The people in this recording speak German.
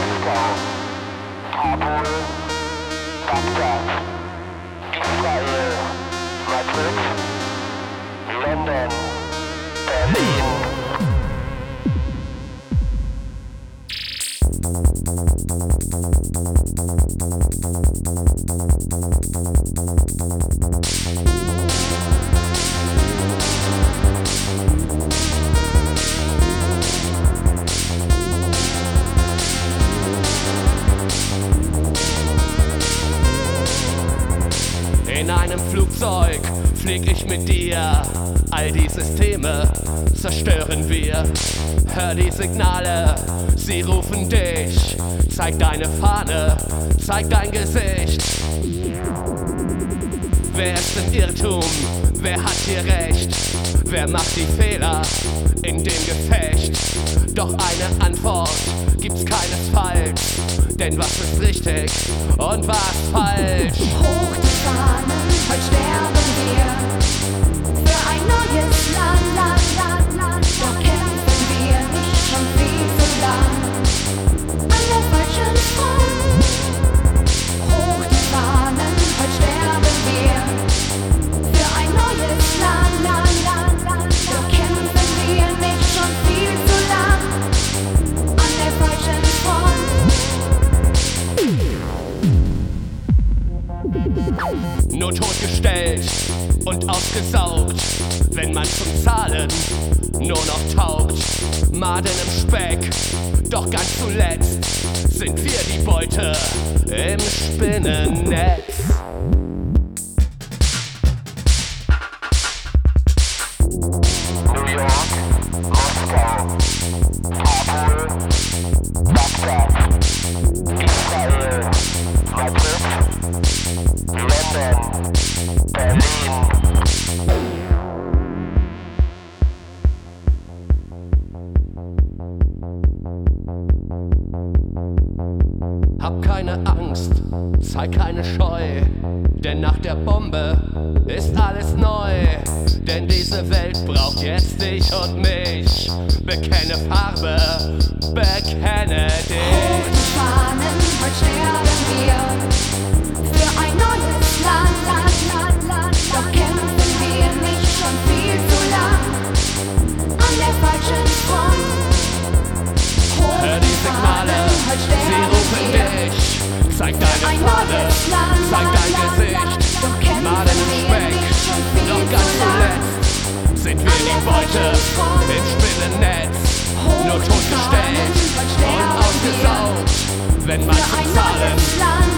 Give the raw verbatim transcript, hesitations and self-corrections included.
Moskau, Kabul, Bagdad, Israel, Madrid, London, Berlin. In einem Flugzeug flieg ich mit dir, all die Systeme zerstören wir. Hör die Signale, sie rufen dich. Zeig deine Fahne, zeig dein Gesicht. Wer ist im Irrtum? Wer hat hier recht? Wer macht die Fehler in dem Gefecht? Doch eine Antwort gibt's keinesfalls. Denn was ist richtig und was falsch? Hoch die Fahnen, heute sterben wir für ein neues Land, Land, Land, Land. Doch kämpfen wir nicht schon viel zu lang an der falschen Front. Hoch die Fahnen, heute sterben wir für ein neues Land, Land, Land, Land. Doch kämpfen wir nicht schon viel zu lang an der falschen Front. Nur totgestellt und ausgesaugt, wenn man zum Zahlen nur noch taugt. Maden im Speck, doch ganz zuletzt sind wir die Beute im Spinnennetz. New York, Moskau, Kabul, Bagdad, Israel, Madrid, London, Berlin. Hab keine Angst, zeig keine Scheu, denn nach der Bombe ist alles neu. Denn diese Welt braucht jetzt dich und mich. Bekenne Farbe, bekenne Hoch dich. die Fahnen, heute sterben wir für ein neues Land, Land, Land, Land. Doch kämpfen wir nicht schon viel zu lang an der falschen Front. Hoch Hör die Signale, heute sie sterben rufen wir dich. Zeig deine ein Fahne, neues Land, zeig Land, dein Land, Gesicht. Land. Doch kämpfen Maden im wir Speck, nicht schon viel doch zu ganz lang zuletzt sind wir an die der Beute falschen Front. im Spinnennetz. Hoch Nur die totgestellt Fahnen, heute und sterben wir ausgesaugt, wenn man für zum ein Zahlen neues Land,